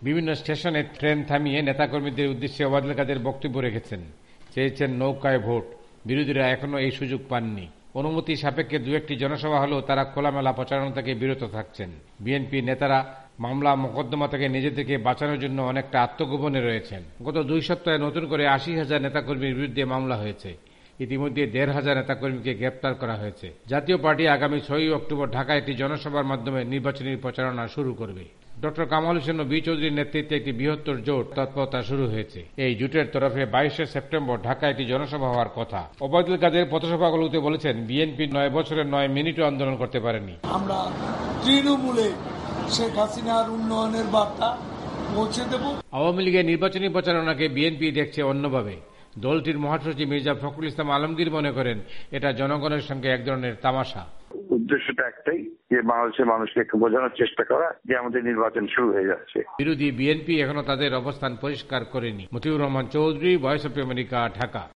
বিভিন্ন স্টেশনে ট্রেন থামিয়ে নেতাকর্মীদের উদ্দেশ্যে ওবায়দুল কাদের বক্তব্য রেখেছেন। চেয়েছেন নৌকায় ভোট। বিরোধীরা এখনো এই সুযোগ পাননি। অনুমতি সাপেক্ষে দু একটি জনসভা হলেও তারা খোলামেলা প্রচারণা থেকে বিরত থাকছেন। বিএনপি নেতারা মামলা মোকদ্দমা থেকে নিজেদেরকে বাঁচানোর জন্য অনেকটা আত্মগোপনে রয়েছেন। গত 2 সপ্তাহে নতুন করে 80,000 নেতাকর্মীর বিরুদ্ধে মামলা হয়েছে। ইতিমধ্যে 1,500 নেতাকর্মীকে গ্রেপ্তার করা হয়েছে। জাতীয় পার্টি আগামী 6 অক্টোবর ঢাকায় একটি জনসভার মাধ্যমে নির্বাচনী প্রচারণা শুরু করবে। ডক্টর কামাল হোসেন ও বি চৌধুরীর নেতৃত্বে একটি বৃহত্তর জোট তৎপরতা শুরু হয়েছে। এই জোটের তরফে 22শে সেপ্টেম্বর ঢাকায় একটি জনসভা হওয়ার কথা। ওবায়দুল কাদের পথসভাগুলোতে বলেছেন, বিএনপি 9 বছরের 9 মিনিটও আন্দোলন করতে পারেনি। আমরা তৃণমূলে শেখ হাসিনার উন্নয়নের বার্তা পৌঁছে দেব। আওয়ামী লীগের নির্বাচনী প্রচারণাকে বিএনপি দেখছে অন্যভাবে। দলটির মহাসচিব মির্জা ফখরুল ইসলাম আলমগীর মনে করেন, এটা জনগণের সঙ্গে এক ধরনের তামাশা। উদ্দেশ্যটা একটাই, যে বাংলাদেশের মানুষকে একটু বোঝানোর চেষ্টা করা যে আমাদের নির্বাচন শুরু হয়ে যাচ্ছে। বিরোধী বিএনপি এখনো তাদের অবস্থান পরিষ্কার করেনি। Motiur Rahman Chowdhury, voice of America, Dhaka.